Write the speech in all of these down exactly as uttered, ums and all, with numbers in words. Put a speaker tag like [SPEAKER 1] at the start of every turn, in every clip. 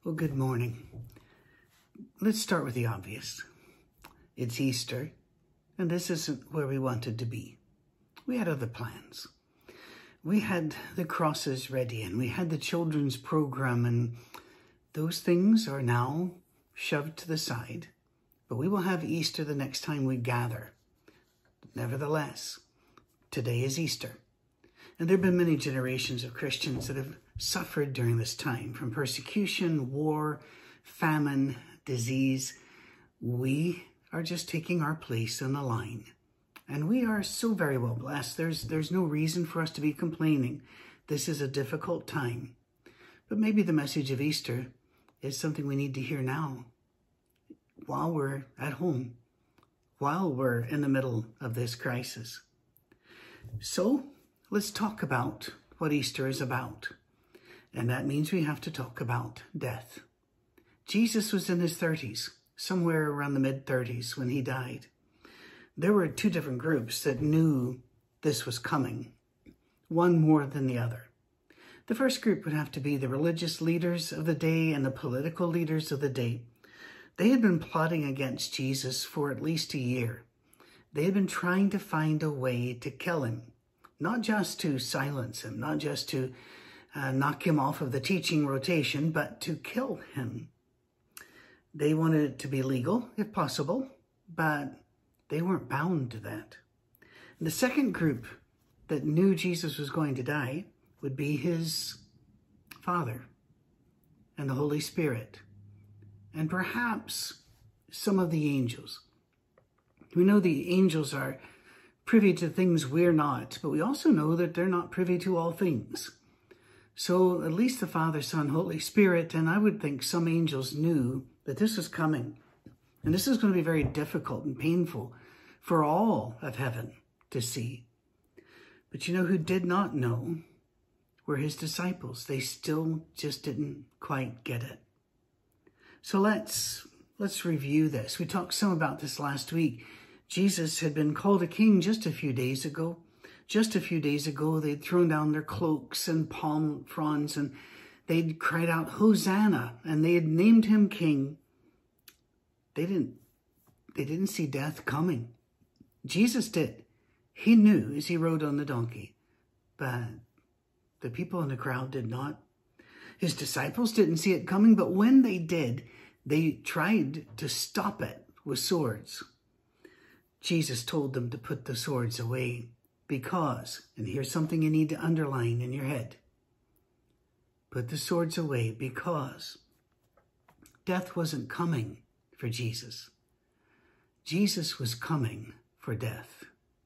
[SPEAKER 1] Well, good morning. Let's start with the obvious. It's Easter, and this isn't where we wanted to be. We had other plans. We had the crosses ready, and we had the children's program, and those things are now shoved to the side. But we will have Easter the next time we gather. Nevertheless, today is Easter. And there have been many generations of Christians that have suffered during this time from persecution, war, famine, disease. We are just taking our place in the line. And we are so very well blessed. There's, there's no reason for us to be complaining. This is a difficult time. But maybe the message of Easter is something we need to hear now, while we're at home, while we're in the middle of this crisis. So let's talk about what Easter is about. And that means we have to talk about death. Jesus was in his thirties, somewhere around the mid-thirties when he died. There were two different groups that knew this was coming, one more than the other. The first group would have to be the religious leaders of the day and the political leaders of the day. They had been plotting against Jesus for at least a year. They had been trying to find a way to kill him, not just to silence him, not just to uh, knock him off of the teaching rotation, but to kill him. They wanted it to be legal, if possible, but they weren't bound to that. And the second group that knew Jesus was going to die would be his Father and the Holy Spirit, and perhaps some of the angels. We know the angels are privy to things we're not, but we also know that they're not privy to all things. So at least the Father, Son, Holy Spirit, and I would think some angels knew that this was coming. And this is going to be very difficult and painful for all of heaven to see. But you know who did not know were his disciples. They still just didn't quite get it. So let's, let's review this. We talked some about this last week. Jesus had been called a king just a few days ago. Just a few days ago, they'd thrown down their cloaks and palm fronds and they'd cried out, Hosanna, and they had named him king. They didn't, they didn't see death coming. Jesus did. He knew as he rode on the donkey, but the people in the crowd did not. His disciples didn't see it coming, but when they did, they tried to stop it with swords. Jesus told them to put the swords away because, and here's something you need to underline in your head, put the swords away because death wasn't coming for Jesus. Jesus was coming for death.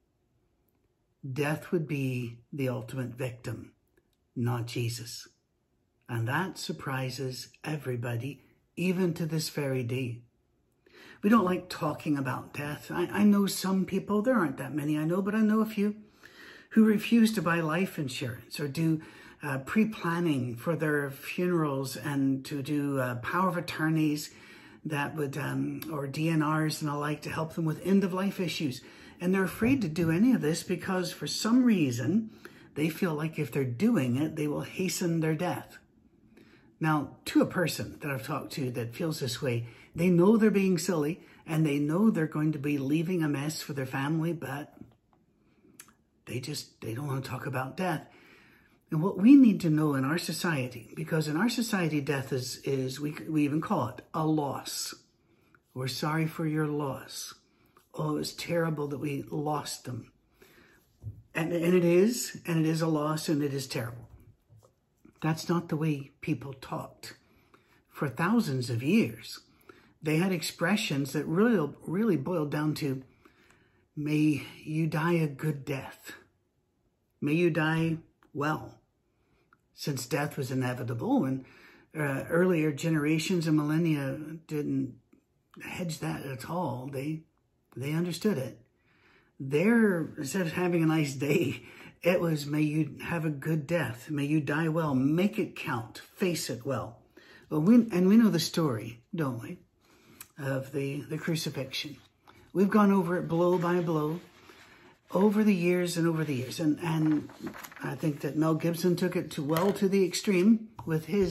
[SPEAKER 1] Death would be the ultimate victim, not Jesus. And that surprises everybody, even to this very day. We don't like talking about death. I, I know some people, there aren't that many I know, but I know a few, who refuse to buy life insurance or do uh, pre-planning for their funerals and to do uh, power of attorneys that would, um, or D N Rs and the like to help them with end-of-life issues. And they're afraid to do any of this because for some reason, they feel like if they're doing it, they will hasten their death. Now, to a person that I've talked to that feels this way, they know they're being silly and they know they're going to be leaving a mess for their family, but they just, they don't want to talk about death. And what we need to know in our society, because in our society, death is, is we, we even call it a loss. We're sorry for your loss. Oh, it's terrible that we lost them. And, and it is, and it is a loss, and it is terrible. That's not the way people talked. For thousands of years, they had expressions that really, really boiled down to, may you die a good death. May you die well. Since death was inevitable, and uh, earlier generations and millennia didn't hedge that at all. They, they understood it. Their, instead of having a nice day, it was, may you have a good death. May you die well. Make it count. Face it well. Well, we, and we know the story, don't we, of the, the crucifixion. We've gone over it blow by blow over the years and over the years. And, and I think that Mel Gibson took it to well to the extreme with his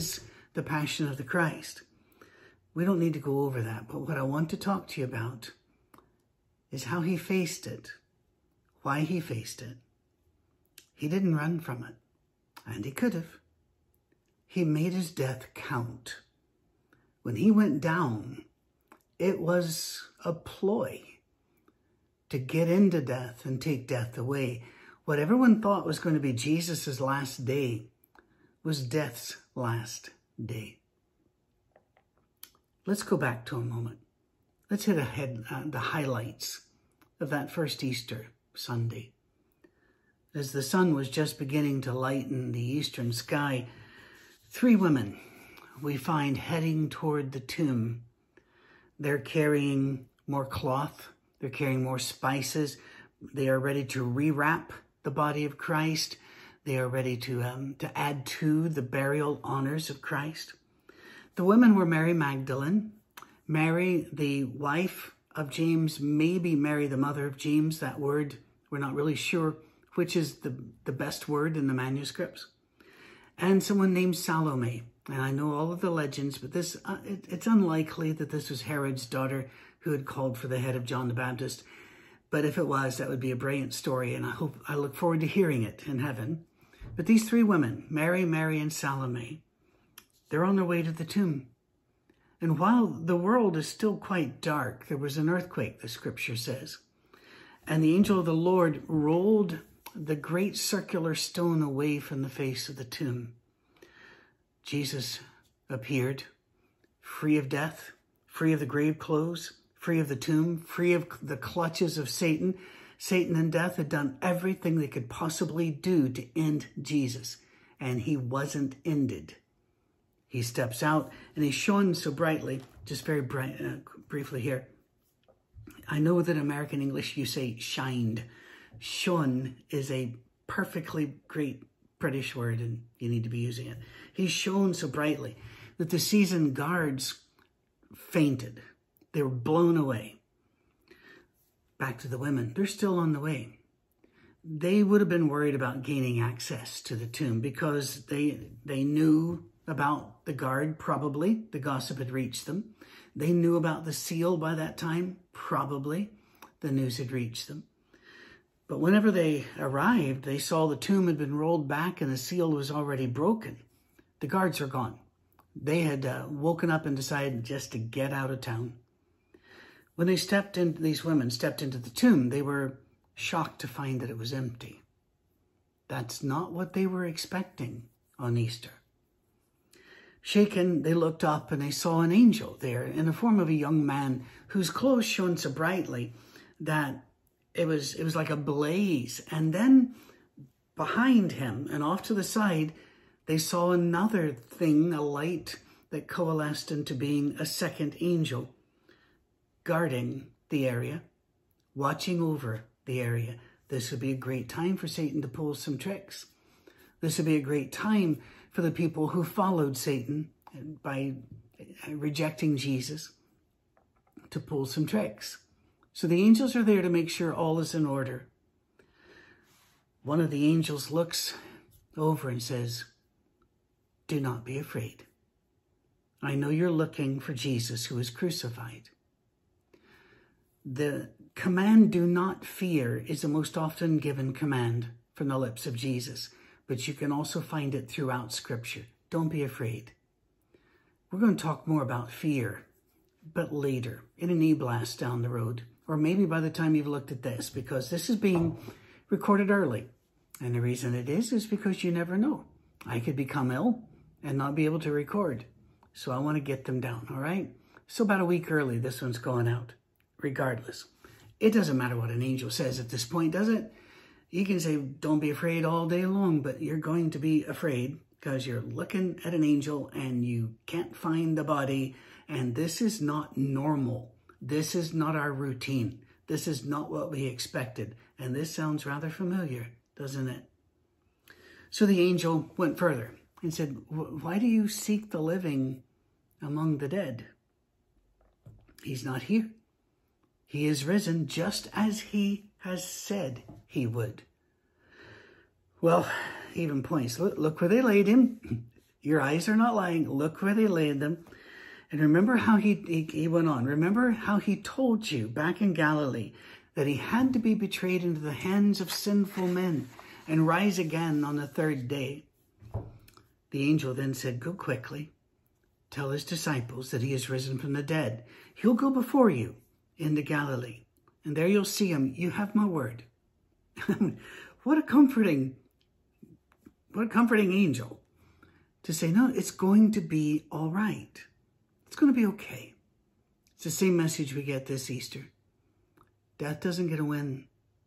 [SPEAKER 1] the Passion of the Christ. We don't need to go over that, but what I want to talk to you about is how he faced it, why he faced it. He didn't run from it, and he could have. He made his death count. When he went down, it was a ploy to get into death and take death away. What everyone thought was going to be Jesus' last day was death's last day. Let's go back to a moment. Let's hit ahead uh, the highlights of that first Easter Sunday. As the sun was just beginning to lighten the eastern sky, three women we find heading toward the tomb. They're carrying more cloth. They're carrying more spices. They are ready to rewrap the body of Christ. They are ready to, um, to add to the burial honors of Christ. The women were Mary Magdalene, Mary, the wife of James, maybe Mary, the mother of James. That word, we're not really sure which is the, the best word in the manuscripts. And someone named Salome. And I know all of the legends, but this uh, it, it's unlikely that this was Herod's daughter who had called for the head of John the Baptist. But if it was, that would be a brilliant story, and I hope I look forward to hearing it in heaven. But these three women, Mary, Mary, and Salome, they're on their way to the tomb. And while the world is still quite dark, there was an earthquake, the scripture says. And the angel of the Lord rolled the great circular stone away from the face of the tomb. Jesus appeared, free of death, free of the grave clothes, free of the tomb, free of the clutches of Satan. Satan and death had done everything they could possibly do to end Jesus, and he wasn't ended. He steps out, and he's shone so brightly, just very bright, uh, briefly here. I know that in American English you say shined. Shone is a perfectly great British word, and you need to be using it. He shone so brightly that the seasoned guards fainted. They were blown away. Back to the women. They're still on the way. They would have been worried about gaining access to the tomb because they, they knew about the guard, probably. The gossip had reached them. They knew about the seal by that time, probably. The news had reached them. But whenever they arrived, they saw the tomb had been rolled back and the seal was already broken. The guards are gone. They had uh, woken up and decided just to get out of town. When they stepped in, these women stepped into the tomb, they were shocked to find that it was empty. That's not what they were expecting on Easter. Shaken, they looked up and they saw an angel there in the form of a young man whose clothes shone so brightly that it was, it was like a blaze. And then behind him and off to the side, they saw another thing, a light that coalesced into being a second angel, guarding the area, watching over the area. This would be a great time for Satan to pull some tricks. This would be a great time for the people who followed Satan by rejecting Jesus to pull some tricks. So the angels are there to make sure all is in order. One of the angels looks over and says, "Do not be afraid. I know you're looking for Jesus who was crucified." The command, "do not fear," is the most often given command from the lips of Jesus, but you can also find it throughout Scripture. Don't be afraid. We're going to talk more about fear, but later, in an e-blast down the road, or maybe by the time you've looked at this, because this is being recorded early. And the reason it is, is because you never know. I could become ill and not be able to record. So I want to get them down, all right? So about a week early, this one's going out. Regardless, it doesn't matter what an angel says at this point, does it? You can say, don't be afraid all day long, but you're going to be afraid because you're looking at an angel and you can't find the body. And this is not normal. This is not our routine. This is not what we expected. And this sounds rather familiar, doesn't it? So the angel went further and said, "Why do you seek the living among the dead? He's not here. He is risen just as he has said he would." Well, even points. Look, look where they laid him. Your eyes are not lying. Look where they laid them. And remember how he, he, he went on. Remember how he told you back in Galilee that he had to be betrayed into the hands of sinful men and rise again on the third day. The angel then said, go quickly. Tell his disciples that he is risen from the dead. He'll go before you into Galilee. And there you'll see him. You have my word. What a comforting, what a comforting angel to say, no, it's going to be all right. It's going to be okay. It's the same message we get this Easter. Death doesn't get a win.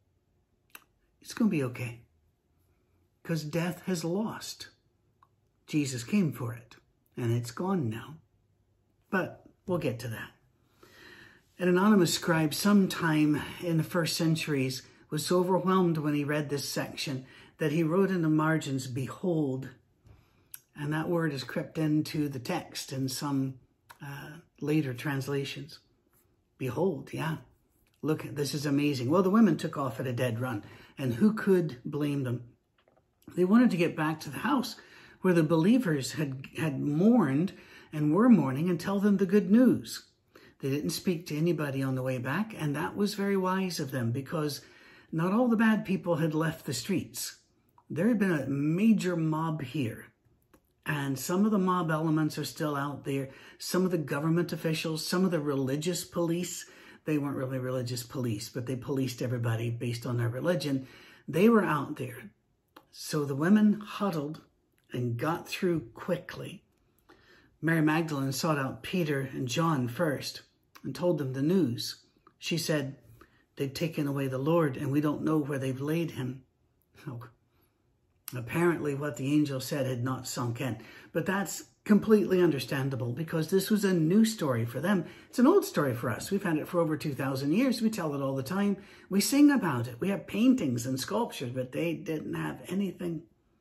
[SPEAKER 1] It's going to be okay. Because death has lost. Jesus came for it. And it's gone now. But we'll get to that. An anonymous scribe sometime in the first centuries was so overwhelmed when he read this section that he wrote in the margins, behold. And that word has crept into the text in some uh, later translations. Behold, yeah. Look, this is amazing. Well, the women took off at a dead run. And who could blame them? They wanted to get back to the house where the believers had, had mourned and were mourning and tell them the good news. They didn't speak to anybody on the way back, and that was very wise of them because not all the bad people had left the streets. There had been a major mob here, and some of the mob elements are still out there. Some of the government officials, some of the religious police, they weren't really religious police, but they policed everybody based on their religion. They were out there. So the women huddled and got through quickly. Mary Magdalene sought out Peter and John first and told them the news. She said, they've taken away the Lord and we don't know where they've laid him. Oh. Apparently what the angel said had not sunk in. But that's completely understandable because this was a new story for them. It's an old story for us. We've had it for over two thousand years. We tell it all the time. We sing about it. We have paintings and sculptures, but they didn't have anything.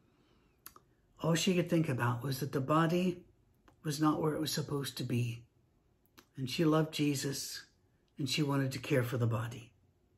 [SPEAKER 1] All she could think about was that the body was not where it was supposed to be. And she loved Jesus and she wanted to care for the body.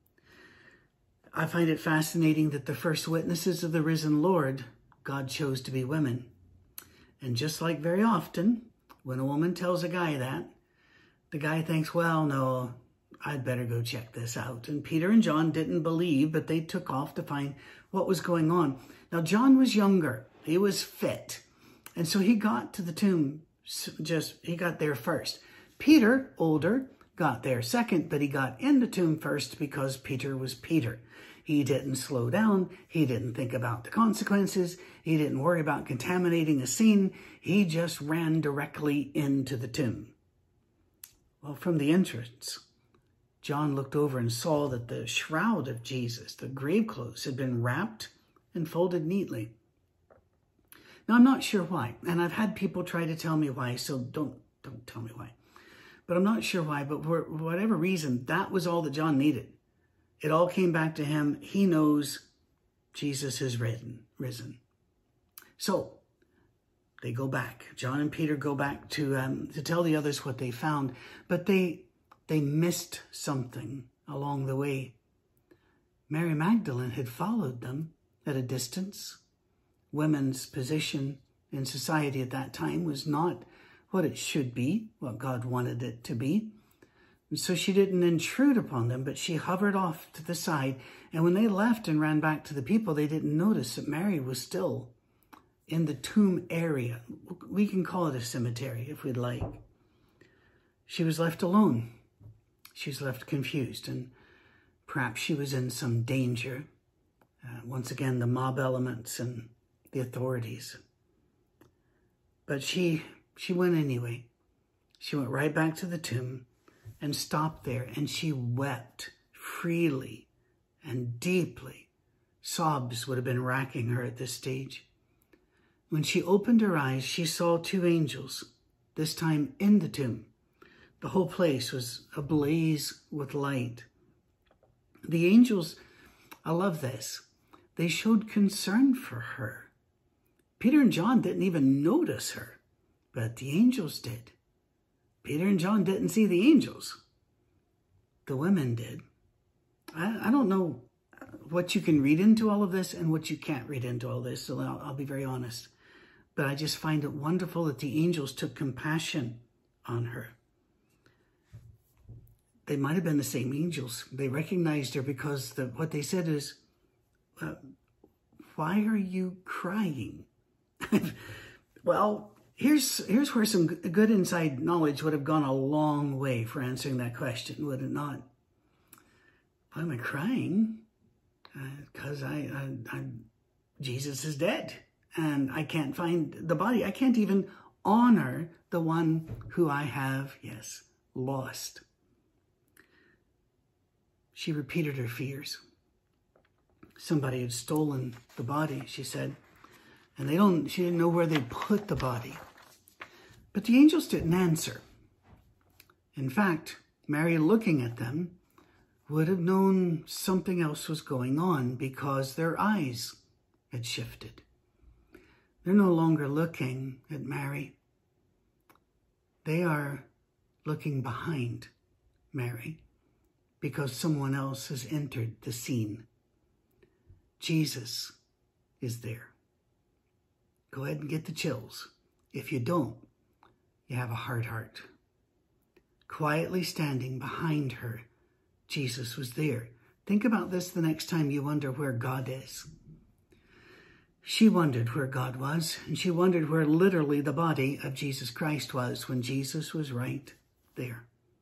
[SPEAKER 1] I find it fascinating that the first witnesses of the risen Lord, God chose to be women. And just like very often, when a woman tells a guy that, the guy thinks, well, no, I'd better go check this out. And Peter and John didn't believe, but they took off to find what was going on. Now, John was younger. He was fit. And so he got to the tomb, just, he got there first. Peter, older, got there second, but he got in the tomb first because Peter was Peter. He didn't slow down. He didn't think about the consequences. He didn't worry about contaminating a scene. He just ran directly into the tomb. Well, from the entrance, John looked over and saw that the shroud of Jesus, the grave clothes, had been wrapped and folded neatly. Now, I'm not sure why, and I've had people try to tell me why, so don't, don't tell me why. But I'm not sure why, but for whatever reason, that was all that John needed. It all came back to him. He knows Jesus is risen. risen. So they go back. John and Peter go back to um, to tell the others what they found, but they they missed something along the way. Mary Magdalene had followed them at a distance. Women's position in society at that time was not what it should be, what God wanted it to be. And so she didn't intrude upon them, but she hovered off to the side. And when they left and ran back to the people, they didn't notice that Mary was still in the tomb area. We can call it a cemetery if we'd like. She was left alone. She was left confused, and perhaps she was in some danger. Uh, once again, the mob elements and the authorities. But she, she went anyway. She went right back to the tomb and stopped there, and she wept freely and deeply. Sobs would have been racking her at this stage. When she opened her eyes, she saw two angels, this time in the tomb. The whole place was ablaze with light. The angels, I love this, they showed concern for her. Peter and John didn't even notice her, but the angels did. Peter and John didn't see the angels. The women did. I, I don't know what you can read into all of this and what you can't read into all this, so I'll, I'll be very honest. but I just find it wonderful that the angels took compassion on her. They might have been the same angels. They recognized her because the, what they said is, uh, why are you crying? Well, here's, here's where some good inside knowledge would have gone a long way for answering that question, would it not? Why am I crying? Because uh, I, I, I, Jesus is dead, and I can't find the body. I can't even honor the one who I have, yes, lost. She repeated her fears. Somebody had stolen the body, she said, and they don't, she didn't know where they put the body. But the angels didn't answer. In fact, Mary, looking at them, would have known something else was going on because their eyes had shifted. They're no longer looking at Mary. They are looking behind Mary because someone else has entered the scene. Jesus is there. Go ahead and get the chills. If you don't, you have a hard heart. Quietly standing behind her, Jesus was there. Think about this the next time you wonder where God is. She wondered where God was, and she wondered where literally the body of Jesus Christ was when Jesus was right there.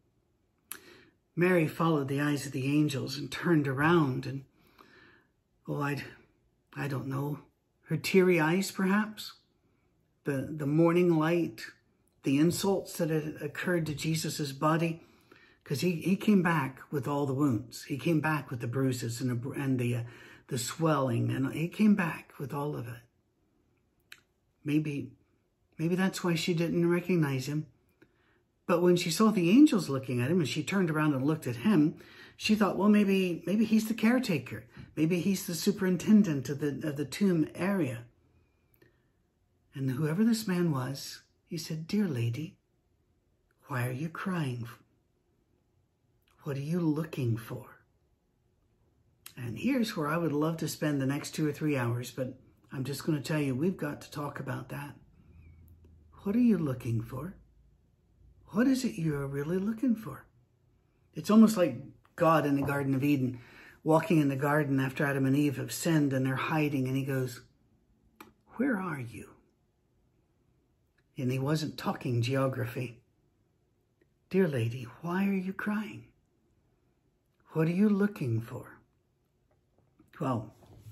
[SPEAKER 1] Mary followed the eyes of the angels and turned around and, oh, I, I don't know, her teary eyes perhaps, the, the morning light, the insults that had occurred to Jesus's body, because he, he came back with all the wounds. He came back with the bruises and the, and the, uh, the swelling, and he came back with all of it. Maybe, maybe that's why she didn't recognize him. But when she saw the angels looking at him and she turned around and looked at him, she thought, well, maybe, maybe he's the caretaker. Maybe he's the superintendent of the, of the tomb area. And whoever this man was, he said, "Dear lady, why are you crying? What are you looking for?" And here's where I would love to spend the next two or three hours, but I'm just going to tell you, we've got to talk about that. What are you looking for? What is it you're really looking for? It's almost like God in the Garden of Eden, walking in the garden after Adam and Eve have sinned and they're hiding, and he goes, "Where are you?" And he wasn't talking geography. "Dear lady, why are you crying? What are you looking for?" Well,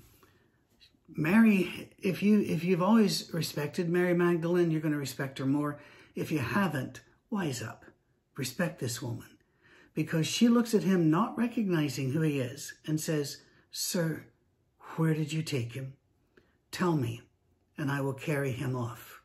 [SPEAKER 1] Mary, if, you, if you've always respected Mary Magdalene, you're going to respect her more. If you haven't, wise up. Respect this woman. Because she looks at him not recognizing who he is and says, "Sir, where did you take him? Tell me, and I will carry him off."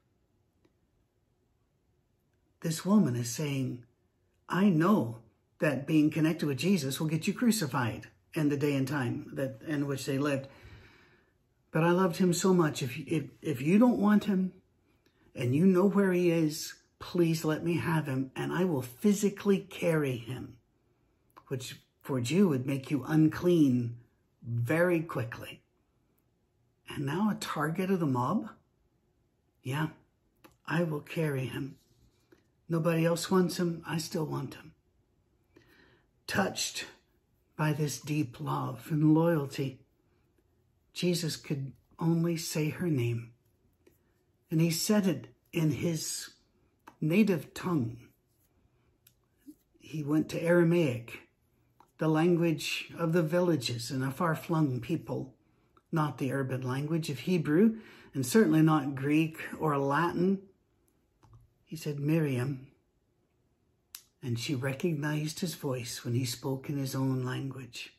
[SPEAKER 1] This woman is saying, I know that being connected with Jesus will get you crucified in the day and time that in which they lived. But I loved him so much. If, if, if you don't want him and you know where he is, please let me have him, and I will physically carry him, which for a Jew would make you unclean very quickly. And now a target of the mob? Yeah, I will carry him. Nobody else wants him. I still want him. Touched by this deep love and loyalty, Jesus could only say her name. And he said it in his native tongue. He went to Aramaic, the language of the villages and a far-flung people, not the urban language of Hebrew, and certainly not Greek or Latin. He said, "Miriam," and she recognized his voice when he spoke in his own language.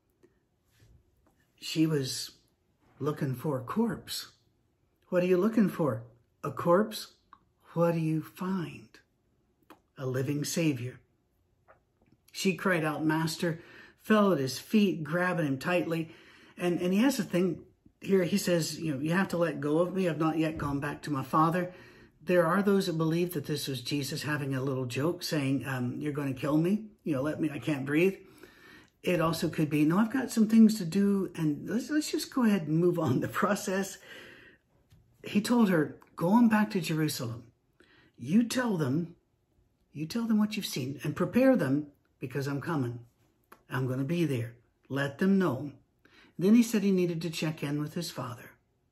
[SPEAKER 1] She was looking for a corpse. What are you looking for? A corpse? What do you find? A living Savior. She cried out, "Master," fell at his feet, grabbing him tightly. And, and he has a thing here. He says, you know, "You have to let go of me. I've not yet gone back to my Father." There are those that believe that this was Jesus having a little joke saying, um, "You're going to kill me. You know, let me, I can't breathe." It also could be, "No, I've got some things to do, and let's, let's just go ahead and move on the process." he told her, go on back to Jerusalem. You tell them, you tell them what you've seen and prepare them because I'm coming. I'm going to be there. Let them know. Then he said he needed to check in with his father.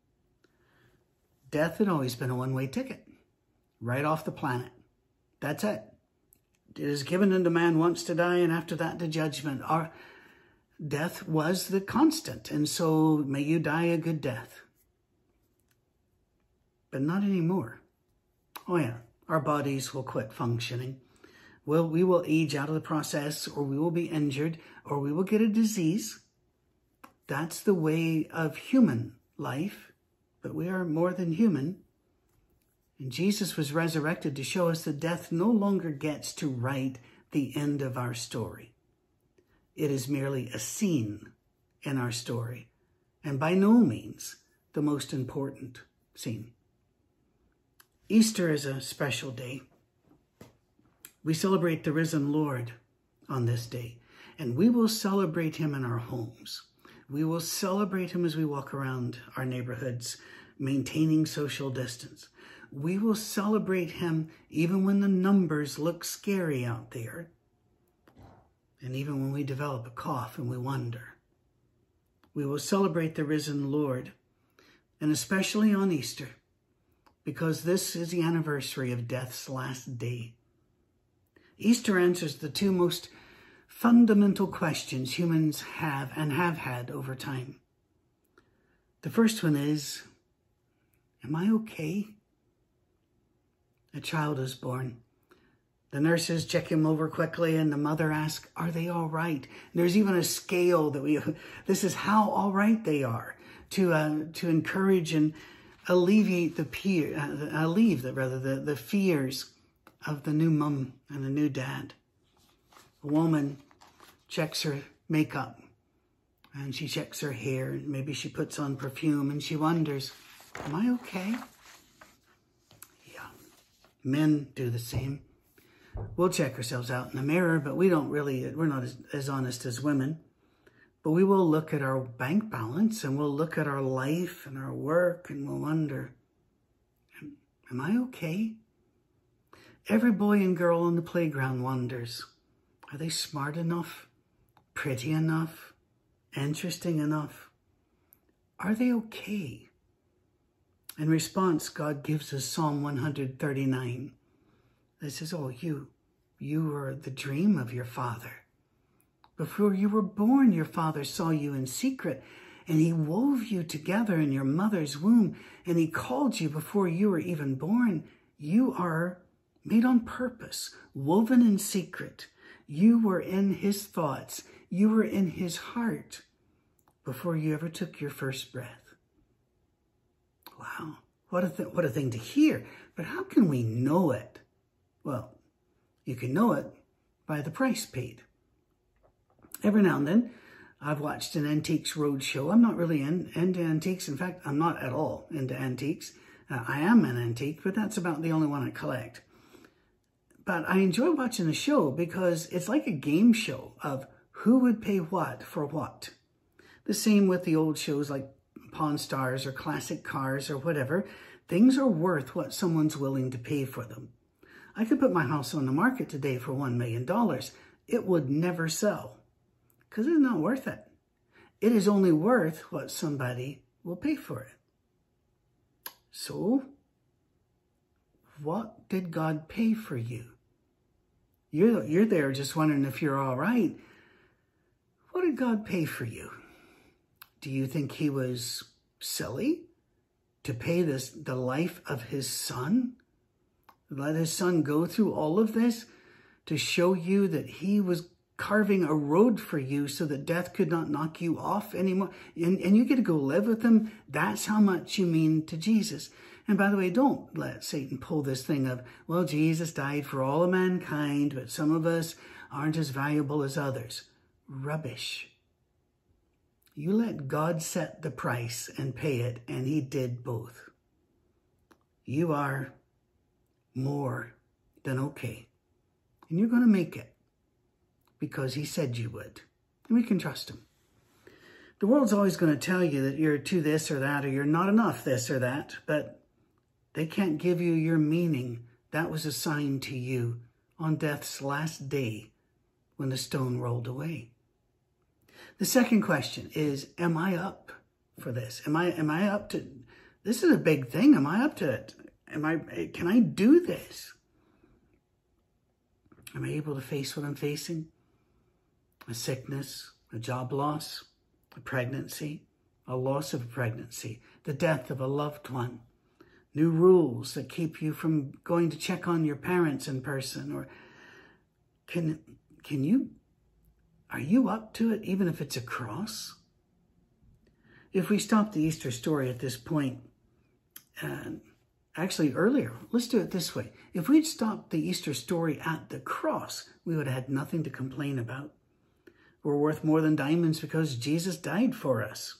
[SPEAKER 1] Death had always been a one-way ticket, right off the planet. That's it. It is given unto man once to die, and after that to judgment. Our death was the constant, and so may you die a good death. But not anymore. Oh yeah, our bodies will quit functioning. Well, we will age out of the process, or we will be injured, or we will get a disease. That's the way of human life, but we are more than human. And Jesus was resurrected to show us that death no longer gets to write the end of our story. It is merely a scene in our story, and by no means the most important scene. Easter is a special day. We celebrate the risen Lord on this day, and we will celebrate him in our homes. We will celebrate him as we walk around our neighborhoods, maintaining social distance. We will celebrate him even when the numbers look scary out there, and even when we develop a cough and we wonder. We will celebrate the risen Lord, and especially on Easter, because this is the anniversary of death's last day. Easter answers the two most fundamental questions humans have and have had over time. The first one is, am I okay? A child is born. The nurses check him over quickly, and the mother asks, are they all right? There's even a scale that we, this is how all right they are, to uh, to encourage and alleviate the peer, uh, alleviate the, rather the, the fears of the new mom and the new dad. A woman checks her makeup, and she checks her hair, and maybe she puts on perfume, and she wonders, am I okay? Yeah, men do the same. We'll check ourselves out in the mirror, but we don't really, we're not as, as honest as women. But we will look at our bank balance, and we'll look at our life and our work, and we'll wonder, am I okay? Every boy and girl on the playground wonders, are they smart enough, pretty enough, interesting enough? Are they okay? In response, God gives us Psalm one thirty-nine. It says, oh, you, you were the dream of your father. Before you were born, your father saw you in secret, and he wove you together in your mother's womb, and he called you before you were even born. You are made on purpose, woven in secret. You were in his thoughts. You were in his heart before you ever took your first breath. Wow, what a, th what a thing to hear. But how can we know it? Well, you can know it by the price paid. Every now and then, I've watched an Antiques Roadshow. I'm not really in, into antiques. In fact, I'm not at all into antiques. Uh, I am an antique, but that's about the only one I collect. But I enjoy watching the show because it's like a game show of who would pay what for what. The same with the old shows like Pawn Stars or Classic Cars or whatever. Things are worth what someone's willing to pay for them. I could put my house on the market today for one million dollars. It would never sell because it's not worth it. It is only worth what somebody will pay for it. So, what did God pay for you? You're, you're there just wondering if you're all right. What did God pay for you? Do you think he was silly to pay this the life of his son? Let his son go through all of this to show you that he was carving a road for you so that death could not knock you off anymore. And, and you get to go live with him. That's how much you mean to Jesus. And by the way, don't let Satan pull this thing of, well, Jesus died for all of mankind, but some of us aren't as valuable as others. Rubbish. You let God set the price and pay it, and he did both. You are more than okay. And you're going to make it because he said you would. And we can trust him. The world's always going to tell you that you're too this or that, or you're not enough this or that. But They can't give you your meaning that was assigned to you on death's last day when the stone rolled away. The second question is, am I up for this? Am I, am I up to, this is a big thing. Am I up to it? Am I, can I do this? Am I able to face what I'm facing? A sickness, a job loss, a pregnancy, a loss of a pregnancy, the death of a loved one, new rules that keep you from going to check on your parents in person, or can, can you, are you up to it even if it's a cross? If we stop the Easter story at this point, and actually earlier, let's do it this way. If we'd stopped the Easter story at the cross, we would have had nothing to complain about. We're worth more than diamonds because Jesus died for us.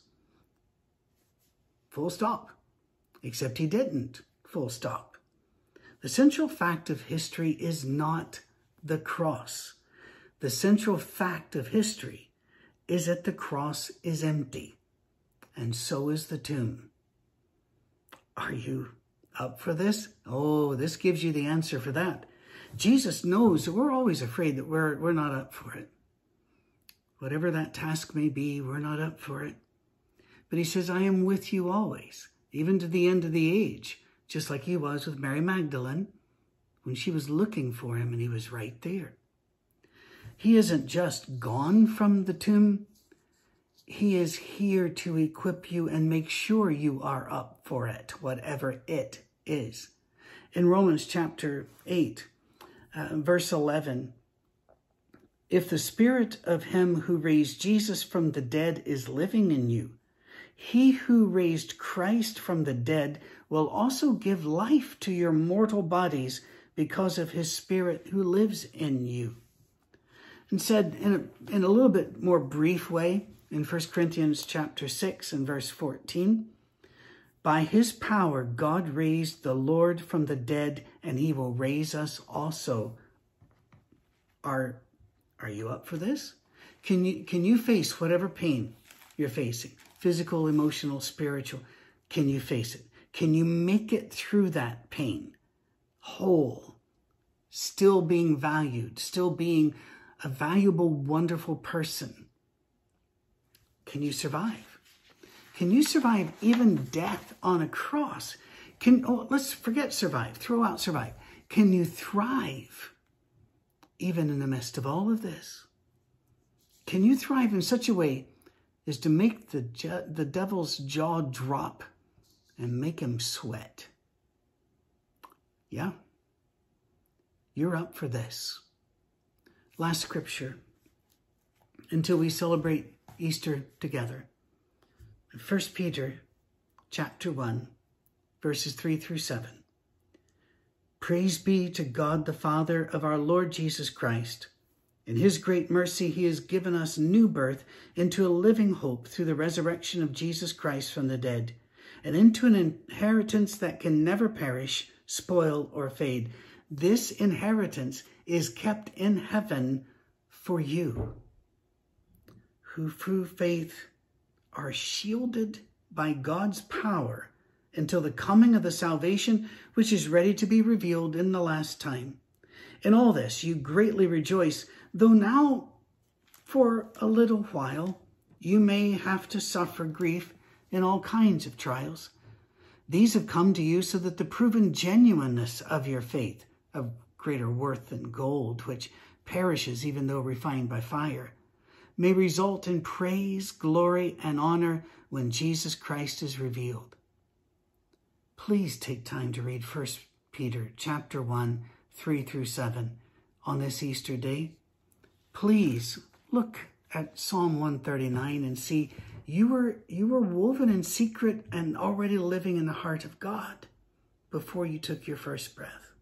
[SPEAKER 1] Full stop. Except he didn't. Full stop. The central fact of history is not the cross. The central fact of history is that the cross is empty, and so is the tomb. Are you up for this? Oh, this gives you the answer for that. Jesus knows that we're always afraid that we're, we're not up for it. Whatever that task may be, we're not up for it. But he says, I am with you always, even to the end of the age, just like he was with Mary Magdalene when she was looking for him and he was right there. He isn't just gone from the tomb. He is here to equip you and make sure you are up for it, whatever it is. In Romans chapter eight, uh, verse eleven, if the spirit of him who raised Jesus from the dead is living in you, he who raised Christ from the dead will also give life to your mortal bodies because of his spirit who lives in you. And said in a, in a little bit more brief way, in First Corinthians chapter six and verse fourteen, by his power, God raised the Lord from the dead, and he will raise us also. Are, are you up for this? Can you, can you face whatever pain you're facing? Physical, emotional, spiritual. Can you face it? Can you make it through that pain? Whole, still being valued, still being a valuable, wonderful person. Can you survive? Can you survive even death on a cross? Can, oh, let's forget survive, throw out survive. Can you thrive even in the midst of all of this? Can you thrive in such a way as to make the, the devil's jaw drop and make him sweat? Yeah, you're up for this. Last scripture, until we celebrate Easter together. First Peter chapter one, verses three through seven. Praise be to God the Father of our Lord Jesus Christ. In his great mercy, he has given us new birth into a living hope through the resurrection of Jesus Christ from the dead, and into an inheritance that can never perish, spoil, or fade. This inheritance is kept in heaven for you, who through faith are shielded by God's power until the coming of the salvation which is ready to be revealed in the last time. In all this you greatly rejoice, though now for a little while you may have to suffer grief in all kinds of trials. These have come to you so that the proven genuineness of your faith, of greater worth than gold, which perishes even though refined by fire, may result in praise, glory, and honor when Jesus Christ is revealed. Please take time to read First Peter chapter one, three through seven on this Easter day. Please look at Psalm one thirty-nine and see you were, you were woven in secret and already living in the heart of God before you took your first breath.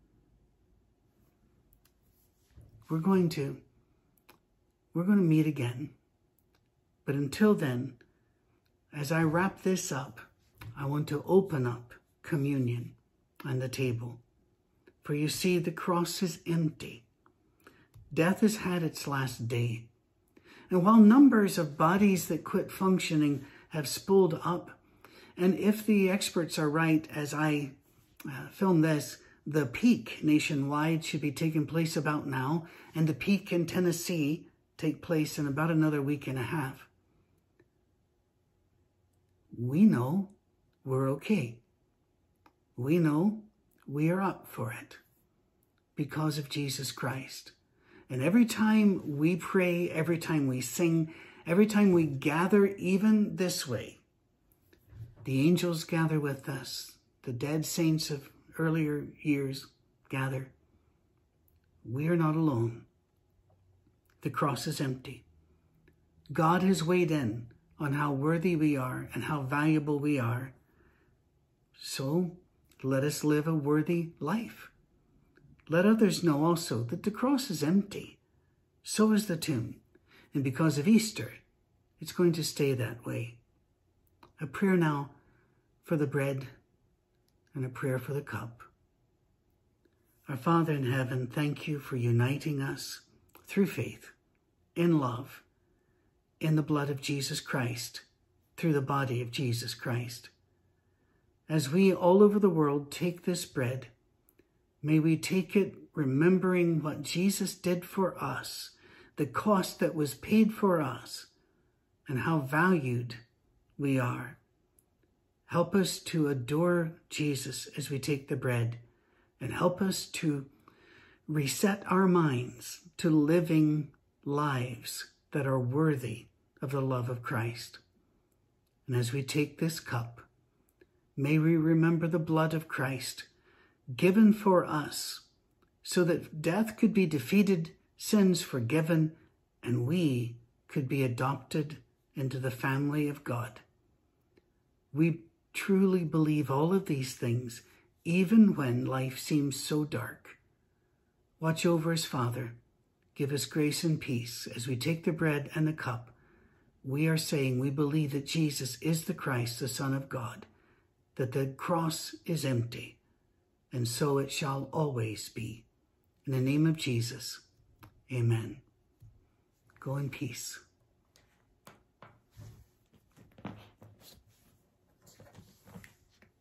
[SPEAKER 1] We're going to, we're going to meet again. But until then, as I wrap this up, I want to open up communion on the table. For you see, the cross is empty. Death has had its last day. And while numbers of bodies that quit functioning have spooled up, and if the experts are right, as I uh, film this, the peak nationwide should be taking place about now, and the peak in Tennessee take place in about another week and a half. We know we're okay. We know we are up for it because of Jesus Christ. And every time we pray, every time we sing, every time we gather even this way, the angels gather with us. The dead saints of earlier years gather. We are not alone. The cross is empty. God has weighed in on how worthy we are and how valuable we are. So let us live a worthy life. Let others know also that the cross is empty. So is the tomb. And because of Easter, it's going to stay that way. A prayer now for the bread and a prayer for the cup. Our Father in heaven, thank you for uniting us through faith, in love, in the blood of Jesus Christ, through the body of Jesus Christ. As we all over the world take this bread, may we take it remembering what Jesus did for us, the cost that was paid for us, and how valued we are. Help us to adore Jesus as we take the bread, and help us to reset our minds to living lives that are worthy of the love of Christ. And as we take this cup, may we remember the blood of Christ given for us so that death could be defeated, sins forgiven, and we could be adopted into the family of God. We truly believe all of these things, even when life seems so dark. Watch over us, Father. Give us grace and peace as we take the bread and the cup. We are saying we believe that Jesus is the Christ, the Son of God, that the cross is empty, and so it shall always be. In the name of Jesus, amen. Go in peace.